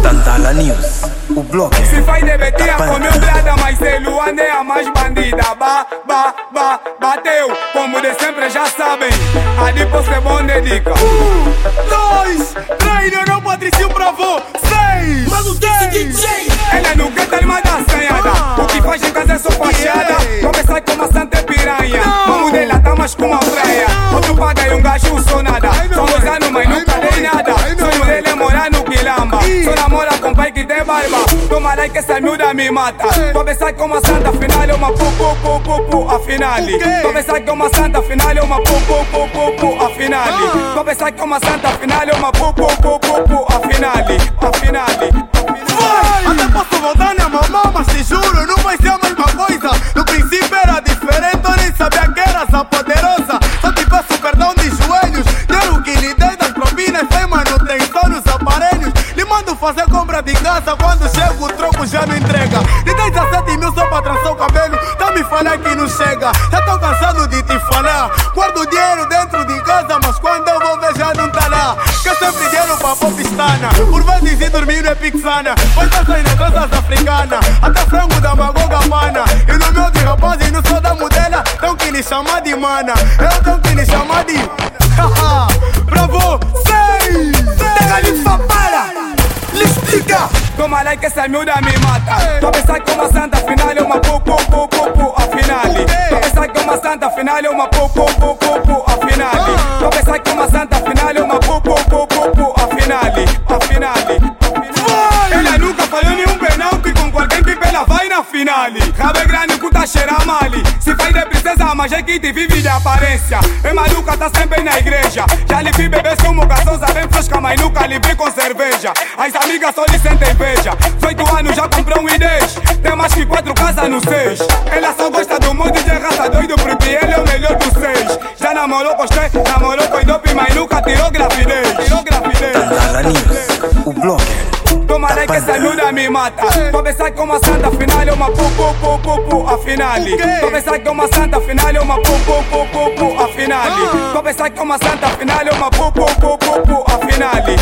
Tantala News, o blog. Se faz de betinha comeu blada, mas ele Luana é a mais bandida. Bateu, como de sempre já sabem. Ali você é bom dedica. 2, treino, não Patricio Bravo. 6, Mano, desse DJ. Ela nunca tá armada assanhada. O que faz em casa é só fachada. Começa com uma santa piranha. Vamos dela tá mais com uma praia. Outro paga e um gajo sou nada. Somos anos, mas nunca dei nada. Sonho dele é morar no Quilamba. Só namora com pai que tem barba. Toma like que essa miúda me mata. Começa com uma santa, afinal é uma pu, afinal. Começa com uma santa, afinal é uma pu, afinal. Começa com uma santa, afinal é uma pu, afinal. até posso voltar na mamão, mas te juro, não vai ser a mesma coisa. No princípio era diferente, eu nem sabia que era essa poderosa. Só te peço perdão de joelhos. Quero que lhe dê das propinas, tem manutenção nos aparelhos. Lhe mando fazer compra de casa, quando chega o troco já não entrega. Lhe dei 17 mil só pra trançar o cabelo, tá me falando que não chega. Já tô cansado de te falar, guardo o dinheiro dentro de casa, mas quando eu vou ver já não tá lá. Quer sempre dinheiro pra popistana, por vezes ir dormir é pixana. Pois tá saindo casas africanas, até frango da magoga mana. E no meu de rapaz e no sou da modela, tão que lhe chamar de mana. Eu tenho que lhe chamar de Bravo, 6. Pega lhe para, lhe estica. Toma like que essa miúda me mata. Começa com uma santa, afinal é uma pu, afinal. Começa com uma santa, afinal é uma pu, afinal. Começa com uma santa, afinal é uma pu, afinal. Ela nunca falou nenhum penalti com qualquer que ela vai na final. Rabo grande, puta cheira mal. Se faz de princesa, mas é que te vive de aparência. É maluca, tá sempre na igreja. Já lhe vi bebês como gasosa, bem fresca, mas nunca lhe vi com cerveja. As amigas só lhe sentem inveja. 18 anos já comprou um I10. Tem mais que 4 casas no 6. Ela só gosta do monte de raça doido, porque ele é o melhor dos 6. Já namorou com três, namorou com dope, mas nunca tirou gravidez. Tantala News, o blog. Toma like que essa miúda me mata. Começa com uma santa, afinal é uma pu, afinal. Começa com uma santa, afinal é uma pu, afinal. Começa com uma santa, afinal é uma pu, afinal.